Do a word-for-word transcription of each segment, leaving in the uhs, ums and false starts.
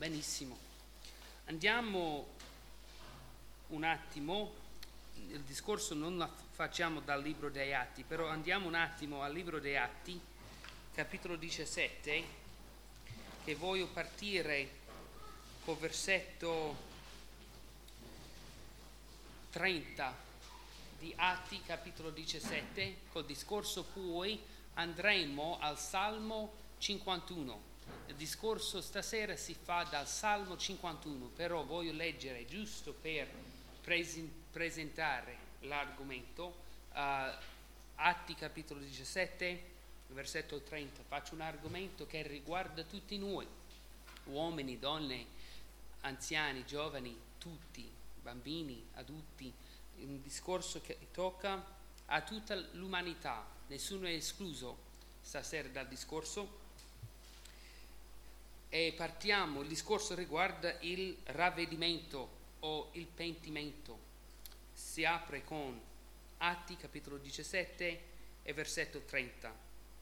Benissimo. Andiamo un attimo, il discorso non lo facciamo dal libro dei Atti, però andiamo un attimo al libro dei Atti, capitolo diciassette, che voglio partire col versetto trenta di Atti, capitolo diciassette, col discorso, poi andremo al Salmo cinquantuno. Il discorso stasera si fa dal Salmo cinquantuno, però voglio leggere giusto per presen- presentare l'argomento. uh, Atti capitolo diciassette, versetto trenta. Faccio un argomento che riguarda tutti noi, uomini, donne, anziani, giovani, tutti, bambini, adulti. Un discorso che tocca a tutta l'umanità, nessuno è escluso stasera dal discorso. E partiamo, il discorso riguarda il ravvedimento o il pentimento. Si apre con Atti capitolo diciassette e versetto trenta.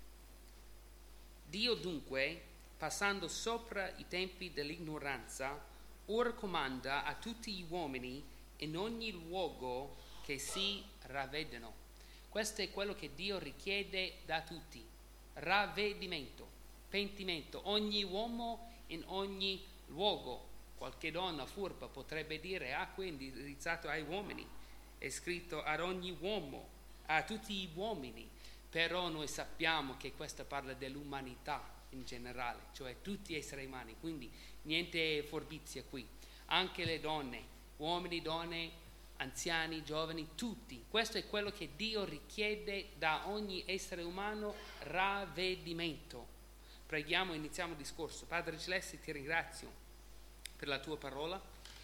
Dio dunque, passando sopra i tempi dell'ignoranza, ora comanda a tutti gli uomini in ogni luogo che si ravvedano. Questo è quello che Dio richiede da tutti: ravvedimento, pentimento, ogni uomo in ogni luogo. Qualche donna furba potrebbe dire: ah, quindi è indirizzato ai uomini, è scritto ad ogni uomo, a tutti gli uomini, però noi sappiamo che questo parla dell'umanità in generale, cioè tutti esseri umani, quindi niente furbizia qui. Anche le donne, uomini, donne, anziani, giovani, tutti. Questo è quello che Dio richiede da ogni essere umano: ravvedimento. Preghiamo e iniziamo il discorso. Padre Celeste, ti ringrazio per la tua parola.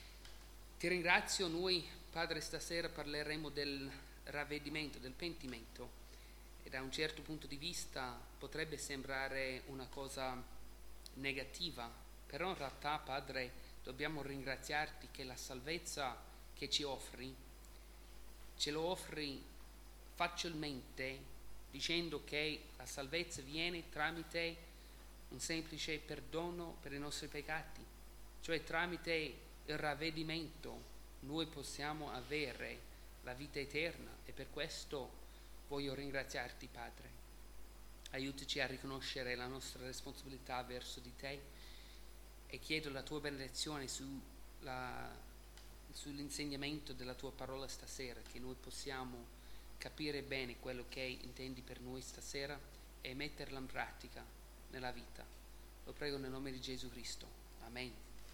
Ti ringrazio, noi, Padre, stasera parleremo del ravvedimento, del pentimento. E da un certo punto di vista potrebbe sembrare una cosa negativa, però in realtà, Padre, dobbiamo ringraziarti che la salvezza che ci offri, ce lo offri facilmente, dicendo che la salvezza viene tramite un semplice perdono per i nostri peccati, cioè tramite il ravvedimento noi possiamo avere la vita eterna. E per questo voglio ringraziarti, Padre. Aiutaci a riconoscere la nostra responsabilità verso di te e chiedo la tua benedizione sulla, sull'insegnamento della tua parola stasera, che noi possiamo capire bene quello che intendi per noi stasera e metterla in pratica nella vita. Lo prego nel nome di Gesù Cristo. Amen.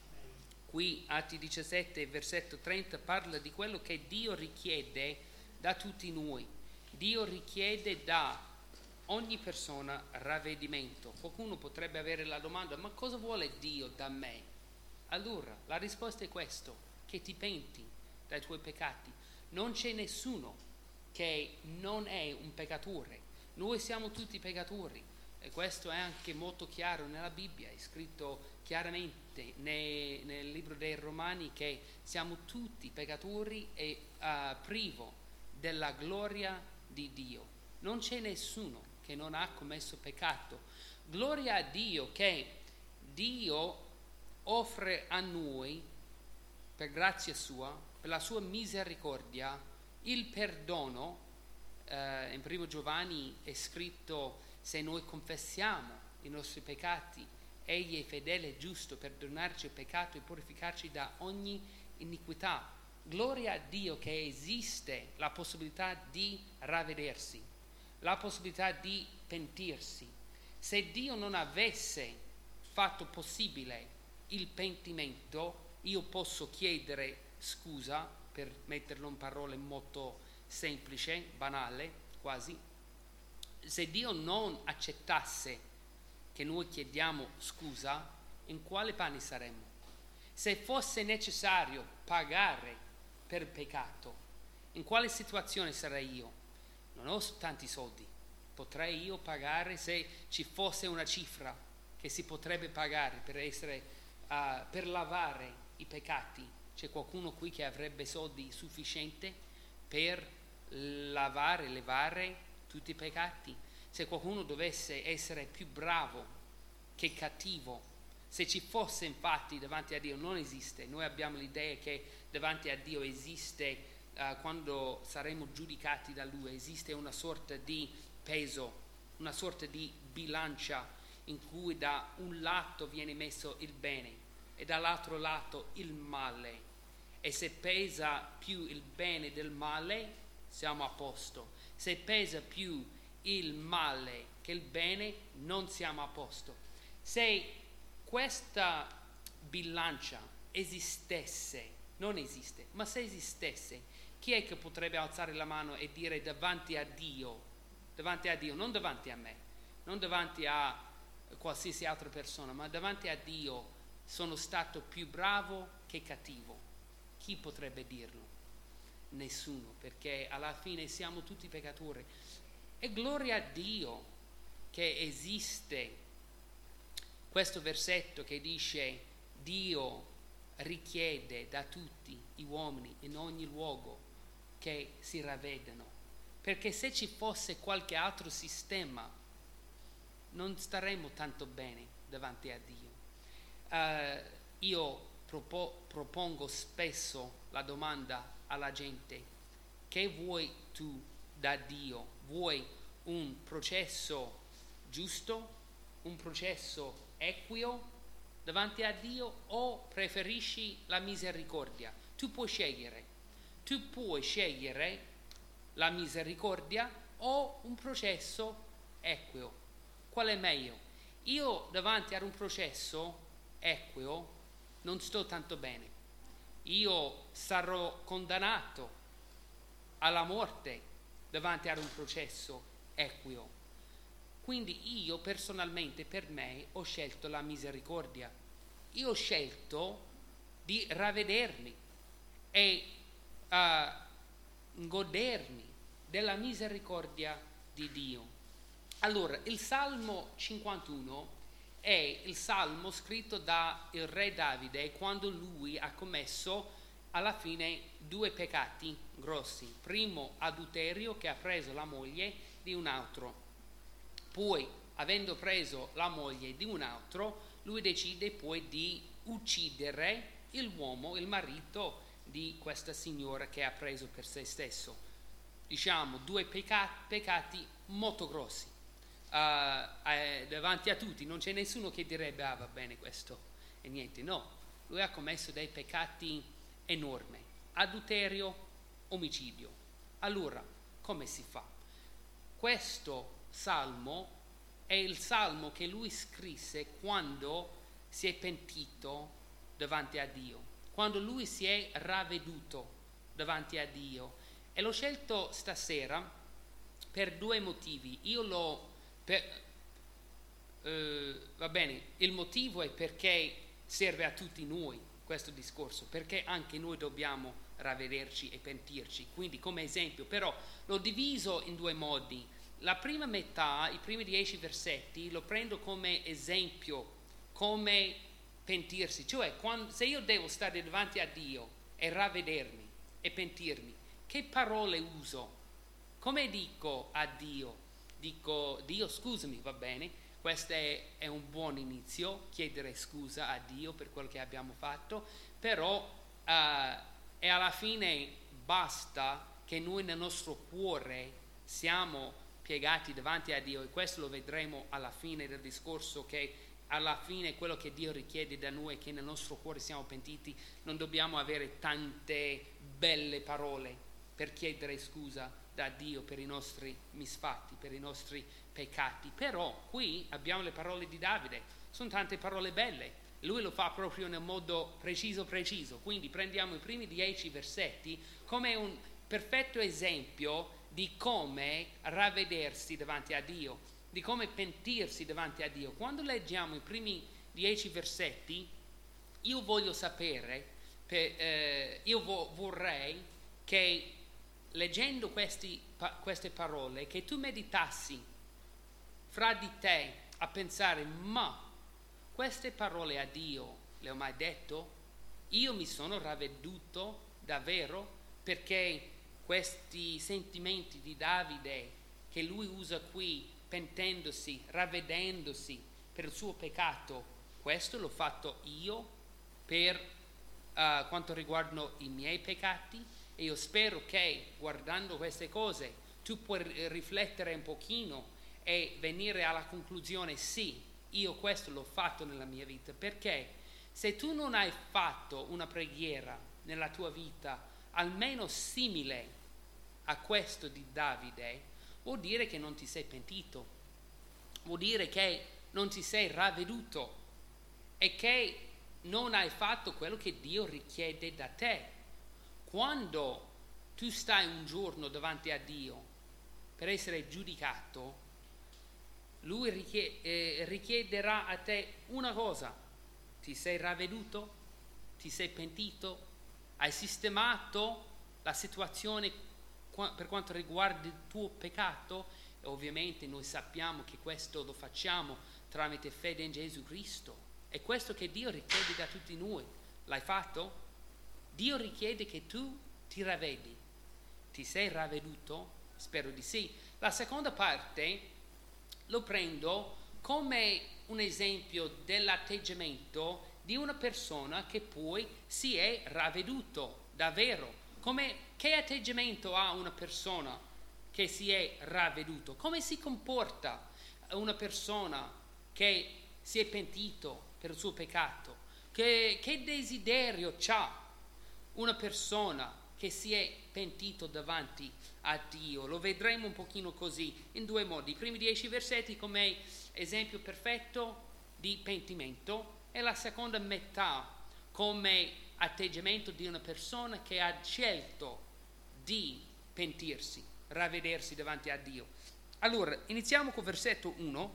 Qui Atti diciassette, versetto trenta, parla di quello che Dio richiede da tutti noi. Dio richiede da ogni persona ravvedimento. Qualcuno potrebbe avere la domanda: ma cosa vuole Dio da me? Allora, la risposta è questo: che ti penti dai tuoi peccati. Non c'è nessuno che non è un peccatore. Noi siamo tutti peccatori. E questo è anche molto chiaro nella Bibbia, è scritto chiaramente nei, nel libro dei Romani che siamo tutti peccatori e uh, privo della gloria di Dio. Non c'è nessuno che non ha commesso peccato. Gloria a Dio che Dio offre a noi, per grazia sua, per la sua misericordia, il perdono. Uh, in primo Giovanni è scritto: se noi confessiamo i nostri peccati, egli è fedele e giusto per perdonarci il peccato e purificarci da ogni iniquità. Gloria a Dio che esiste la possibilità di ravvedersi, la possibilità di pentirsi. Se Dio non avesse fatto possibile il pentimento, io posso chiedere scusa, per metterlo in parole molto semplice, banale quasi. Se Dio non accettasse che noi chiediamo scusa, in quale panni saremmo? Se fosse necessario pagare per peccato, in quale situazione sarei io? Non ho tanti soldi, potrei io pagare se ci fosse una cifra che si potrebbe pagare per essere uh, per lavare i peccati? C'è qualcuno qui che avrebbe soldi sufficienti per lavare, levare tutti i peccati? Se qualcuno dovesse essere più bravo che cattivo, Se ci fosse infatti davanti a Dio, non esiste. Noi abbiamo l'idea che davanti a Dio esiste, uh, quando saremo giudicati da Lui, esiste una sorta di peso, una sorta di bilancia in cui da un lato viene messo il bene e dall'altro lato il male. E se pesa più il bene del male, siamo a posto. Se pesa più il male che il bene, non siamo a posto. Se questa bilancia esistesse, non esiste, ma se esistesse, chi è che potrebbe alzare la mano e dire davanti a Dio, davanti a Dio, non davanti a me, non davanti a qualsiasi altra persona, ma davanti a Dio sono stato più bravo che cattivo? Chi potrebbe dirlo? Nessuno, perché alla fine siamo tutti peccatori. E gloria a Dio che esiste questo versetto che dice: Dio richiede da tutti gli uomini in ogni luogo che si ravvedano, perché se ci fosse qualche altro sistema non staremmo tanto bene davanti a Dio. Uh, io propo- propongo spesso la domanda alla gente: che vuoi tu da Dio? Vuoi un processo giusto, un processo equo davanti a Dio, o preferisci la misericordia? Tu puoi scegliere. Tu puoi scegliere la misericordia o un processo equo. Qual è meglio? Io davanti ad un processo equo non sto tanto bene. Io sarò condannato alla morte davanti ad un processo equo. Quindi io personalmente, per me, ho scelto la misericordia. Io ho scelto di ravvedermi e uh, godermi della misericordia di Dio. Allora, il Salmo cinquantuno è il salmo scritto dal re Davide quando lui ha commesso alla fine due peccati grossi. Primo, adulterio, che ha preso la moglie di un altro. Poi, avendo preso la moglie di un altro, lui decide poi di uccidere l'uomo, il marito di questa signora che ha preso per se stesso. Diciamo due pecca- peccati molto grossi. Uh, eh, davanti a tutti, non c'è nessuno che direbbe: ah, va bene questo e niente. No, lui ha commesso dei peccati enormi: adulterio, omicidio. Allora, come si fa? Questo salmo è il salmo che lui scrisse quando si è pentito davanti a Dio, quando lui si è ravveduto davanti a Dio. E l'ho scelto stasera per due motivi. Io l'ho per, eh, va bene, il motivo è perché serve a tutti noi questo discorso, perché anche noi dobbiamo ravvederci e pentirci, quindi come esempio. Però l'ho diviso in due modi. La prima metà, i primi dieci versetti, lo prendo come esempio, come pentirsi, cioè quando, se io devo stare davanti a Dio e ravvedermi e pentirmi, che parole uso? Come dico a Dio? Dico: Dio, scusami, va bene, questo è, è un buon inizio, chiedere scusa a Dio per quello che abbiamo fatto, però uh, e alla fine basta che noi nel nostro cuore siamo piegati davanti a Dio, e questo lo vedremo alla fine del discorso, che alla fine quello che Dio richiede da noi è che nel nostro cuore siamo pentiti. Non dobbiamo avere tante belle parole per chiedere scusa da Dio per i nostri misfatti, per i nostri peccati. Però qui abbiamo le parole di Davide, sono tante parole belle, lui lo fa proprio nel modo preciso preciso. Quindi prendiamo i primi dieci versetti come un perfetto esempio di come ravvedersi davanti a Dio, di come pentirsi davanti a Dio. Quando leggiamo i primi dieci versetti, io voglio sapere, per, eh, io vo- vorrei che leggendo questi, pa- queste parole, che tu meditassi fra di te a pensare: ma queste parole a Dio le ho mai detto? Io mi sono ravveduto davvero? Perché questi sentimenti di Davide che lui usa qui, pentendosi, ravvedendosi per il suo peccato, questo l'ho fatto io per uh, quanto riguardano i miei peccati, e io spero che guardando queste cose tu puoi riflettere un pochino e venire alla conclusione: sì, io questo l'ho fatto nella mia vita. Perché se tu non hai fatto una preghiera nella tua vita almeno simile a questo di Davide, vuol dire che non ti sei pentito, vuol dire che non ti sei ravveduto e che non hai fatto quello che Dio richiede da te. Quando tu stai un giorno davanti a Dio per essere giudicato, Lui richiederà a te una cosa: ti sei ravveduto? Ti sei pentito? Hai sistemato la situazione per quanto riguarda il tuo peccato? E ovviamente noi sappiamo che questo lo facciamo tramite fede in Gesù Cristo. È questo che Dio richiede da tutti noi. L'hai fatto? Dio richiede che tu ti ravvedi. Ti sei ravveduto? Spero di sì. La seconda parte lo prendo come un esempio dell'atteggiamento di una persona che poi si è ravveduto davvero. Come, che atteggiamento ha una persona che si è ravveduto? Come si comporta una persona che si è pentito per il suo peccato? Che, che desiderio ha una persona che si è pentito davanti a Dio? Lo vedremo un pochino così, in due modi. I primi dieci versetti come esempio perfetto di pentimento, e la seconda metà come atteggiamento di una persona che ha scelto di pentirsi, ravvedersi davanti a Dio. Allora, iniziamo col versetto uno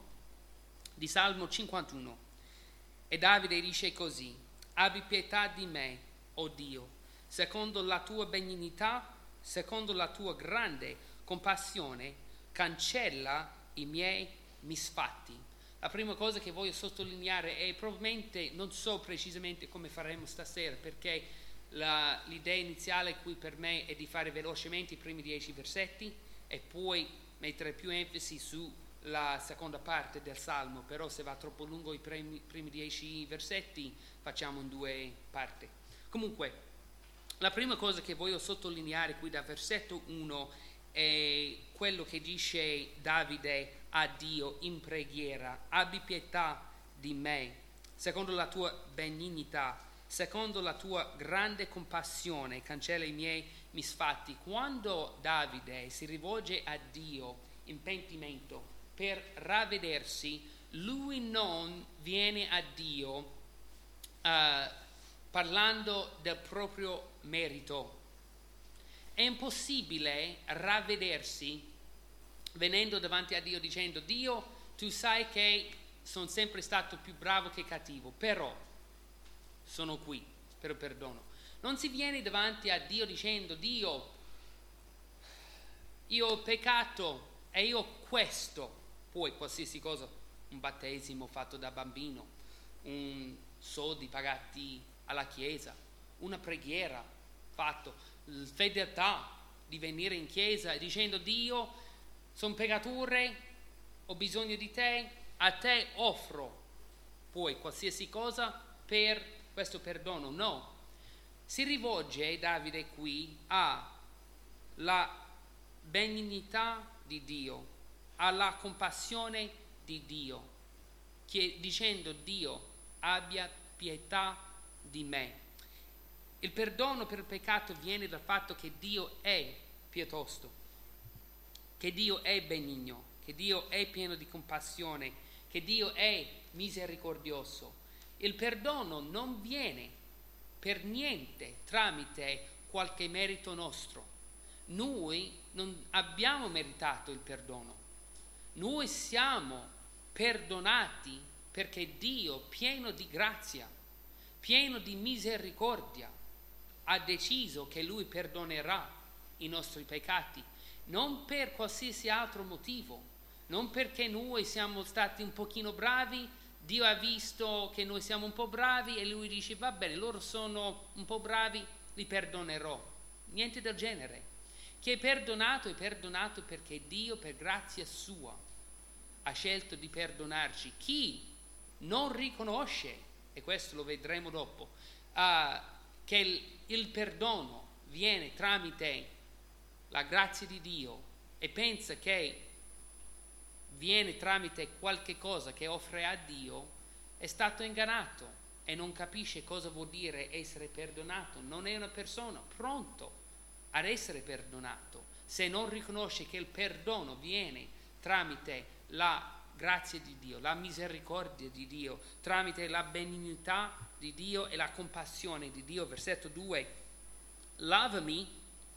di Salmo cinquantuno. E Davide dice così: abbi pietà di me, o Dio, secondo la tua benignità, secondo la tua grande compassione, cancella i miei misfatti. La prima cosa che voglio sottolineare è, probabilmente non so precisamente come faremo stasera, perché la, l'idea iniziale qui per me è di fare velocemente i primi dieci versetti e poi mettere più enfasi sulla seconda parte del Salmo, però se va troppo lungo i primi, primi dieci versetti facciamo in due parti. Comunque, la prima cosa che voglio sottolineare qui dal versetto uno è quello che dice Davide a Dio in preghiera: abbi pietà di me, secondo la tua benignità, secondo la tua grande compassione, cancella i miei misfatti. Quando Davide si rivolge a Dio in pentimento per ravvedersi, lui non viene a Dio uh, parlando del proprio merito. È impossibile ravvedersi venendo davanti a Dio dicendo: Dio, tu sai che sono sempre stato più bravo che cattivo, però sono qui per perdono. Non si viene davanti a Dio dicendo: Dio, io ho peccato e io ho questo, poi qualsiasi cosa, un battesimo fatto da bambino, un soldi pagati alla chiesa, una preghiera fatto, fedeltà di venire in chiesa dicendo: Dio, sono peccatore, ho bisogno di te, a te offro poi qualsiasi cosa per questo perdono. No, si rivolge Davide qui alla benignità di Dio, alla compassione di Dio, che, dicendo: Dio, abbia pietà di me. Il perdono per il peccato viene dal fatto che Dio è pietoso, che Dio è benigno, che Dio è pieno di compassione, che Dio è misericordioso. Il perdono non viene per niente tramite qualche merito nostro. Noi non abbiamo meritato il perdono. Noi siamo perdonati perché Dio, pieno di grazia, pieno di misericordia, ha deciso che Lui perdonerà i nostri peccati, non per qualsiasi altro motivo, non perché noi siamo stati un pochino bravi, Dio ha visto che noi siamo un po' bravi e Lui dice: va bene, loro sono un po' bravi, li perdonerò. Niente del genere. Chi è perdonato è perdonato perché Dio, per grazia sua, ha scelto di perdonarci. Chi non riconosce, e questo lo vedremo dopo, uh, che il, il perdono viene tramite la grazia di Dio e pensa che viene tramite qualche cosa che offre a Dio, è stato ingannato e non capisce cosa vuol dire essere perdonato. Non è una persona pronta ad essere perdonato se non riconosce che il perdono viene tramite la grazia di Dio, la misericordia di Dio, tramite la benignità di Dio e la compassione di Dio. Versetto due, lavami,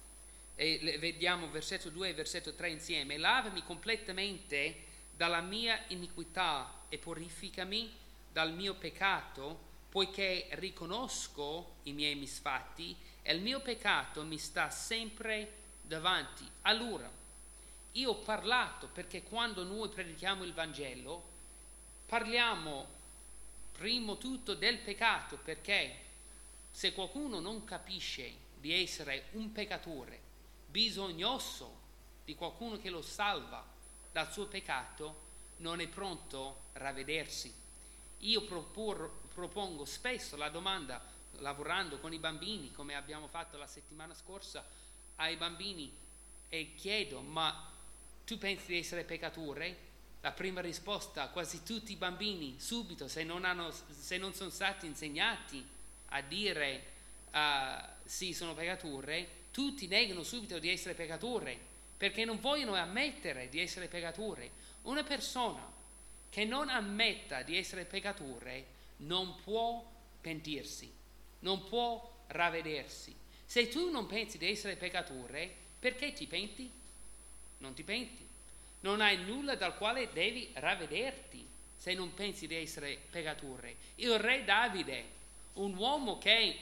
e vediamo versetto due e versetto tre insieme, lavami completamente dalla mia iniquità e purificami dal mio peccato, poiché riconosco i miei misfatti e il mio peccato mi sta sempre davanti. Allora, io ho parlato, perché quando noi predichiamo il Vangelo parliamo prima tutto del peccato, perché se qualcuno non capisce di essere un peccatore bisognoso di qualcuno che lo salva dal suo peccato, non è pronto a ravvedersi. Io propor, propongo spesso la domanda, lavorando con i bambini, come abbiamo fatto la settimana scorsa, ai bambini, e chiedo: ma tu pensi di essere peccatore? La prima risposta, quasi tutti i bambini subito, se non, hanno, se non sono stati insegnati a dire uh, sì, sono peccatore, tutti negano subito di essere peccatore, perché non vogliono ammettere di essere peccatore. Una persona che non ammetta di essere peccatore non può pentirsi, non può ravvedersi. Se tu non pensi di essere peccatore, perché ti penti? Non ti penti. Non hai nulla dal quale devi ravvederti se non pensi di essere peccatore. Il re Davide, un uomo che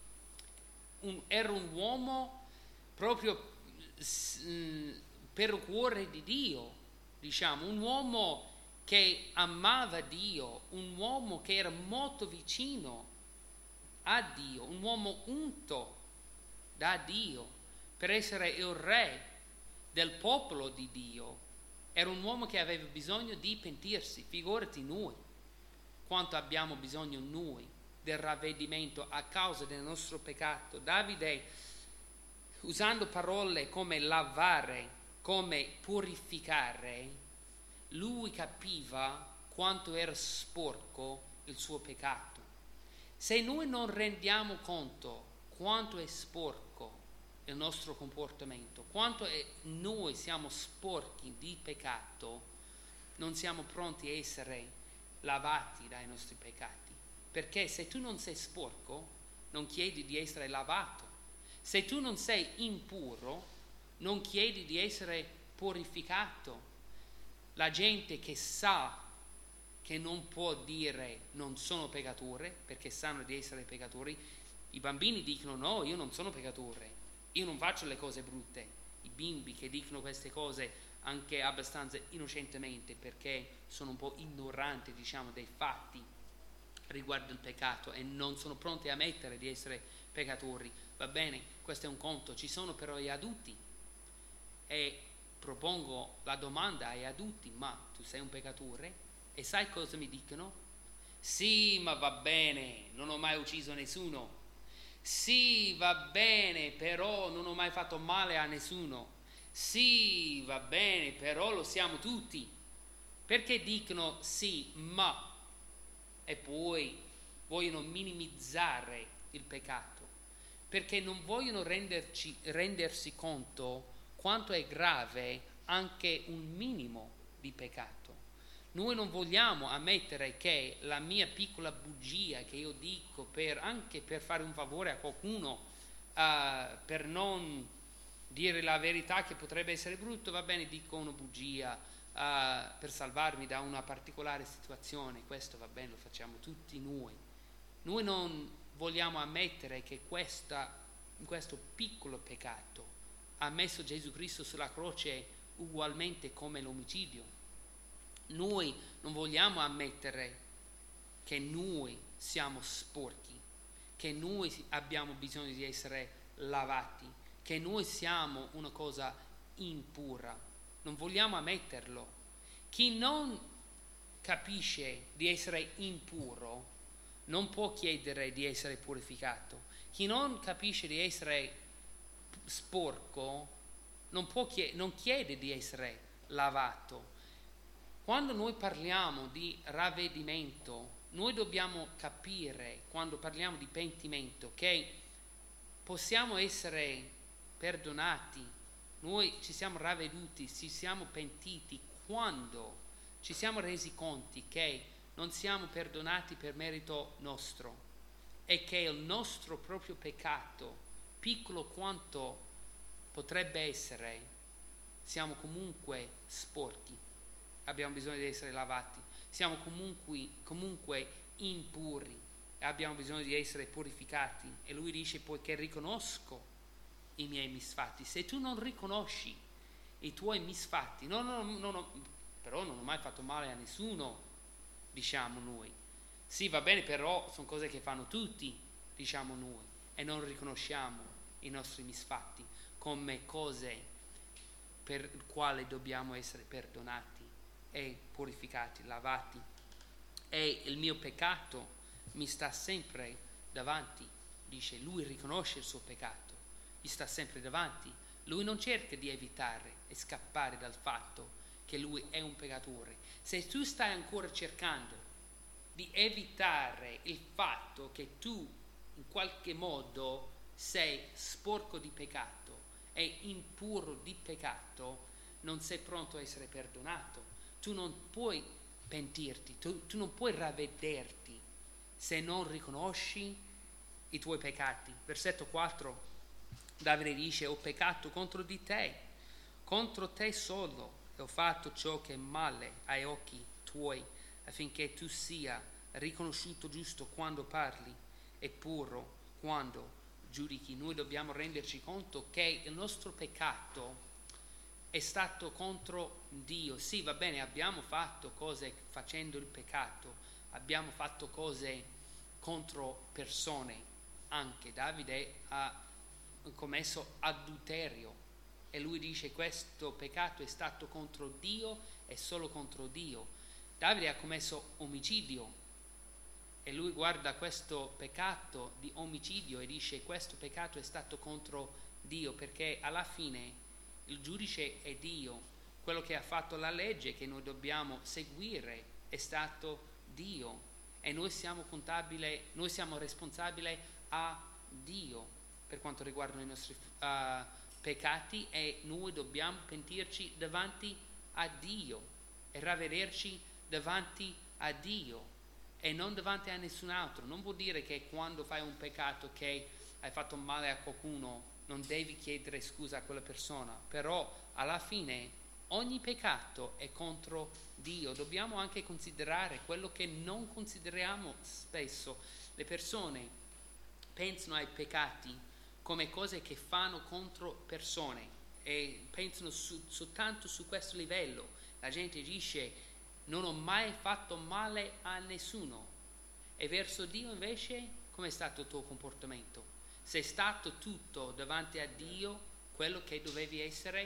un, era un uomo proprio mm, per il cuore di Dio, diciamo, un uomo che amava Dio, un uomo che era molto vicino a Dio, un uomo unto da Dio per essere il re del popolo di Dio. Era un uomo che aveva bisogno di pentirsi. Figurati noi quanto abbiamo bisogno noi del ravvedimento a causa del nostro peccato. Davide, usando parole come lavare, come purificare, lui capiva quanto era sporco il suo peccato. Se noi non rendiamo conto quanto è sporco il nostro comportamento, quanto è, noi siamo sporchi di peccato, non siamo pronti a essere lavati dai nostri peccati. Perché se tu non sei sporco, non chiedi di essere lavato. Se tu non sei impuro, non chiedi di essere purificato. La gente che sa che non può dire non sono peccatore, perché sanno di essere peccatori, i bambini dicono no, io non sono peccatore, io non faccio le cose brutte. I bimbi che dicono queste cose anche abbastanza innocentemente, perché sono un po' ignoranti, diciamo, dei fatti riguardo il peccato e non sono pronti a ammettere di essere peccatori. Va bene, questo è un conto. Ci sono però gli adulti, e propongo la domanda agli adulti: ma tu sei un peccatore? E sai cosa mi dicono? Sì, ma va bene, non ho mai ucciso nessuno. Sì, va bene, però non ho mai fatto male a nessuno. Sì, va bene, però lo siamo tutti. Perché dicono sì, ma, e poi vogliono minimizzare il peccato? Perché non vogliono renderci, rendersi conto quanto è grave anche un minimo di peccato. Noi non vogliamo ammettere che la mia piccola bugia che io dico per, anche per fare un favore a qualcuno, uh, per non dire la verità che potrebbe essere brutto, va bene, dico una bugia uh, per salvarmi da una particolare situazione, questo va bene, lo facciamo tutti noi. Noi non vogliamo ammettere che questa, questo piccolo peccato ha messo Gesù Cristo sulla croce ugualmente come l'omicidio. Noi non vogliamo ammettere che noi siamo sporchi, che noi abbiamo bisogno di essere lavati, che noi siamo una cosa impura. Non vogliamo ammetterlo. Chi non capisce di essere impuro non può chiedere di essere purificato. Chi non capisce di essere sporco non, può chied- non chiede di essere lavato. Quando noi parliamo di ravvedimento, noi dobbiamo capire, quando parliamo di pentimento, che possiamo essere perdonati, noi ci siamo ravveduti, ci siamo pentiti quando ci siamo resi conti che non siamo perdonati per merito nostro e che il nostro proprio peccato, piccolo quanto potrebbe essere, siamo comunque sporchi, abbiamo bisogno di essere lavati, siamo comunque, comunque impuri e abbiamo bisogno di essere purificati. E lui dice: poiché riconosco i miei misfatti. Se tu non riconosci i tuoi misfatti, no, no, no, no, però non ho mai fatto male a nessuno, diciamo noi. Sì, va bene, però sono cose che fanno tutti, diciamo noi, e non riconosciamo i nostri misfatti come cose per le quali dobbiamo essere perdonati e purificati, lavati. E il mio peccato mi sta sempre davanti, dice. Lui riconosce il suo peccato, gli sta sempre davanti. Lui non cerca di evitare e scappare dal fatto che lui è un peccatore. Se tu stai ancora cercando di evitare il fatto che tu in qualche modo sei sporco di peccato e impuro di peccato, non sei pronto a essere perdonato. Tu non puoi pentirti, tu, tu non puoi ravvederti se non riconosci i tuoi peccati. Versetto quattro, Davide dice: ho peccato contro di te, contro te solo, e ho fatto ciò che è male ai occhi tuoi, affinché tu sia riconosciuto giusto quando parli e puro quando giudichi. Noi dobbiamo renderci conto che il nostro peccato è stato contro Dio. Sì, va bene, abbiamo fatto cose facendo il peccato, abbiamo fatto cose contro persone. Anche Davide ha commesso adulterio e lui dice: questo peccato è stato contro Dio e solo contro Dio. Davide ha commesso omicidio e lui guarda questo peccato di omicidio e dice: questo peccato è stato contro Dio, perché alla fine il giudice è Dio. Quello che ha fatto la legge che noi dobbiamo seguire è stato Dio e noi siamo contabili, noi siamo responsabili a Dio per quanto riguarda i nostri uh, peccati, e noi dobbiamo pentirci davanti a Dio e ravvederci davanti a Dio e non davanti a nessun altro. Non vuol dire che quando fai un peccato, che hai fatto male a qualcuno, non devi chiedere scusa a quella persona, però alla fine ogni peccato è contro Dio. Dobbiamo anche considerare quello che non consideriamo spesso. Le persone pensano ai peccati come cose che fanno contro persone e pensano su, soltanto su questo livello. La gente dice: non ho mai fatto male a nessuno, e verso Dio invece com'è stato il tuo comportamento? Sei stato tutto davanti a Dio quello che dovevi essere?